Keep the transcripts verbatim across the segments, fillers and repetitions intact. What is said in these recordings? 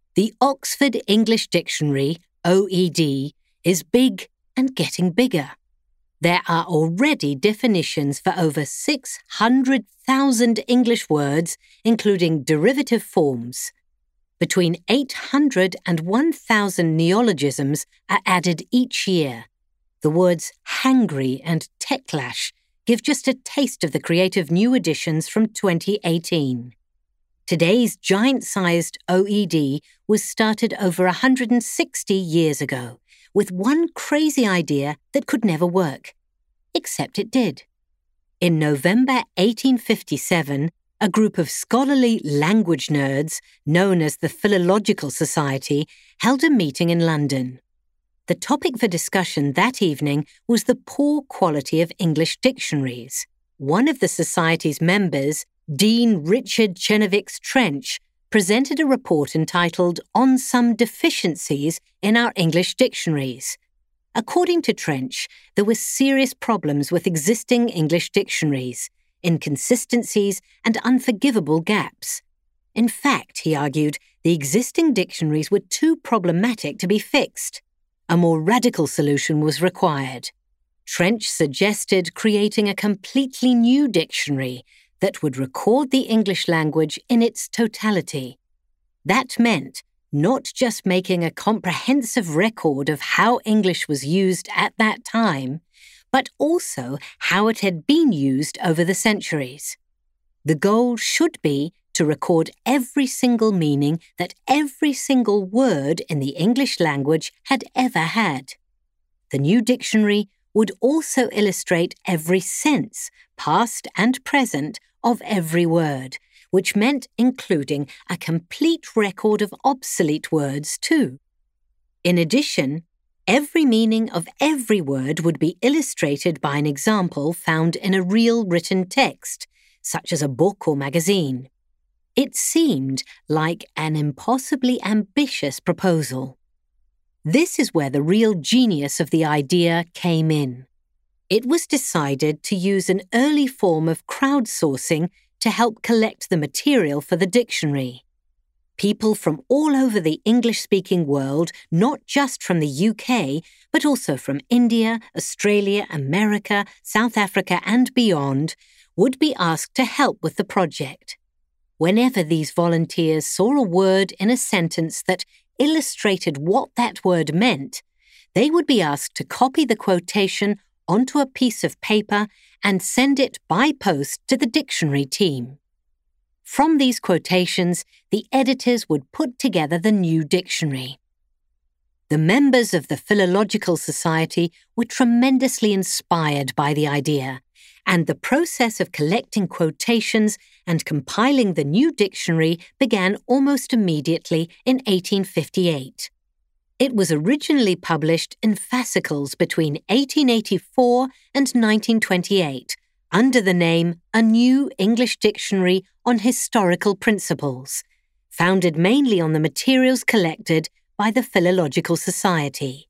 The Oxford English Dictionary, O E D, is big and getting bigger. There are already definitions for over six hundred thousand English words, including derivative forms. Between eight hundred and one thousand neologisms are added each year. The words hangry and techlash give just a taste of the creative new additions from twenty eighteen. Today's giant-sized O E D was started over one hundred sixty years ago, with one crazy idea that could never work. Except it did. In November eighteen fifty-seven, a group of scholarly language nerds, known as the Philological Society, held a meeting in London. The topic for discussion that evening was the poor quality of English dictionaries. One of the Society's members, Dean Richard Chenevix Trench, presented a report entitled On Some Deficiencies in Our English Dictionaries. According to Trench, there were serious problems with existing English dictionaries, inconsistencies and unforgivable gaps. In fact, he argued, the existing dictionaries were too problematic to be fixed. A more radical solution was required. Trench suggested creating a completely new dictionary that would record the English language in its totality. That meant not just making a comprehensive record of how English was used at that time, but also how it had been used over the centuries. The goal should be to record every single meaning that every single word in the English language had ever had. The new dictionary would also illustrate every sense, past and present, of every word, which meant including a complete record of obsolete words too. In addition, every meaning of every word would be illustrated by an example found in a real written text, such as a book or magazine. It seemed like an impossibly ambitious proposal. This is where the real genius of the idea came in. It was decided to use an early form of crowdsourcing to help collect the material for the dictionary. People from all over the English-speaking world, not just from the U K, but also from India, Australia, America, South Africa, and beyond, would be asked to help with the project. Whenever these volunteers saw a word in a sentence that illustrated what that word meant, they would be asked to copy the quotation onto a piece of paper and send it by post to the dictionary team. From these quotations, the editors would put together the new dictionary. The members of the Philological Society were tremendously inspired by the idea, and the process of collecting quotations and compiling the new dictionary began almost immediately in eighteen fifty-eight. It was originally published in fascicles between eighteen eighty-four and nineteen twenty-eight, under the name A New English Dictionary on Historical Principles, founded mainly on the materials collected by the Philological Society.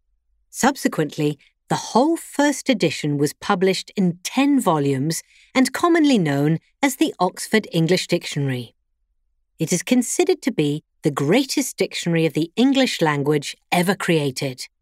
Subsequently, the whole first edition was published in ten volumes and commonly known as the Oxford English Dictionary. It is considered to be the greatest dictionary of the English language ever created.